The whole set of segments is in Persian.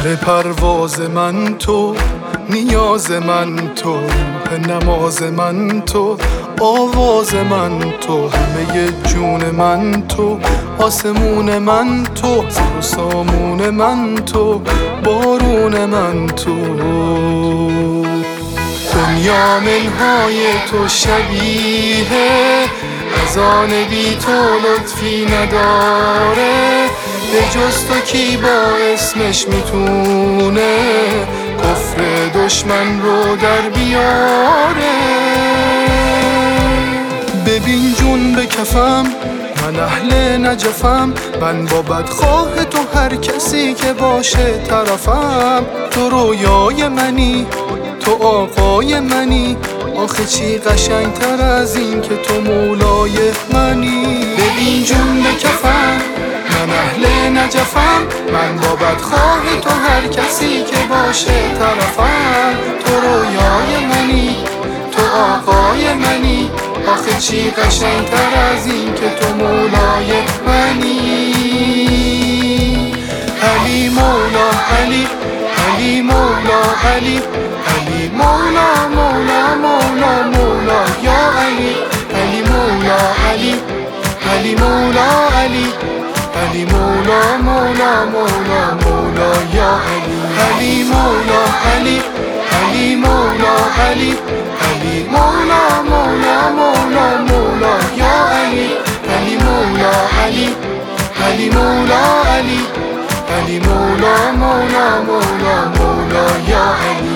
شه پرواز من تو، نیاز من تو، نماز من تو، آواز من تو، همه جون من تو، آسمون من تو، سر و سامون من تو، بارون من تو. دنیا منهای تو شبیه از آن بی تو لطفی نداره، به جز تو کی با اسمش میتونه کفر دشمن رو در بیاره. ببین جون به کفم، من اهل نجفم، من با بدخواه تو هر کسی که باشه طرفم. تو رویای منی، تو آقای منی، آخه چی قشنگتر از این که تو مولای منی. ببین جون به کفم، من اهل نجفم، من با بدخواه تو هر کسی که باشه طرفم. تو رویای منی، تو آقای منی، آخه چی قشنگتر از این که تو مولای منی. علی مولا علی، علی مولا علی، علی مولا مولا مولا مولا یا علی. علی مولا علی، علی مولا علی، علی مولا مولا مولا مولا یا علی. علی مولا علی، علی مولا علی، علی مولا مولا مولا مولا یا علی. علی مولا علی، علی مولا علی، علی مولا مولا مولا مولا یا علی.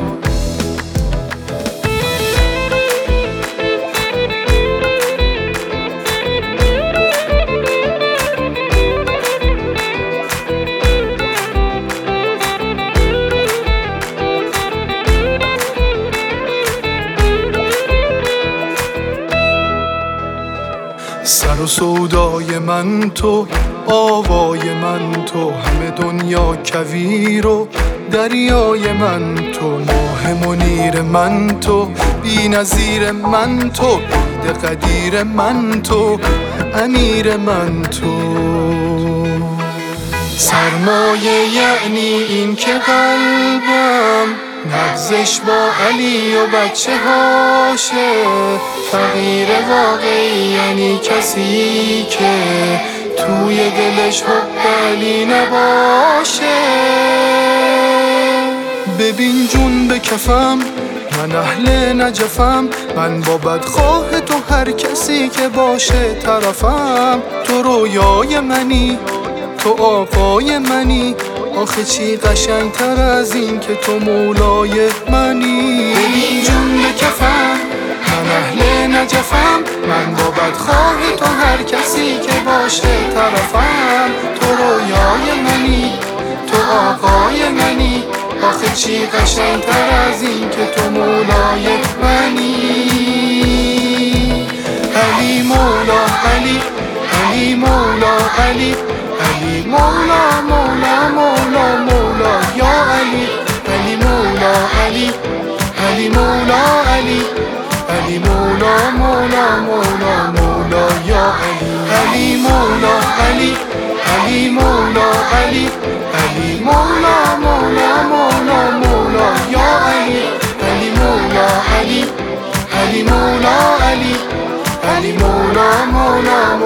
سر و سودای من تو، آوای من تو، همه دنیا کویر و دریای من تو، ماه منیر من تو، بی نظیر من تو، بید قدیر من تو، امیر من تو. سرمایه یعنی این که قلبم نبضش با علی و بچه هاشه. فقیر واقعی یعنی کسی که توی دلش حب علی نباشه. ببین جون به کفم، من اهل نجفم، من با بدخواه تو هر کسی که باشه طرفم. تو رویای منی، تو آقای منی، آخه چی قشنگتر از این که تو مولای منی. ببین جون به کفم، من اهل نجفم، من با بدخواه تو هر کسی که باشه طرفم. تو رویای منی، تو آقای منی، آخه چی قشنگتر از این که تو مولای منی. علی مولا علی، علی مولا علی، علی مولا مولا مولا مولا یا علی. علی مولا علی، علی مولا علی، علی مولا مولا مولا مولا یا علی. علی مولا علی، علی مولا علی، علی مولا مولا مولا مولا یا علی. علی مولا علی، علی مولا علی، علی مولا مولا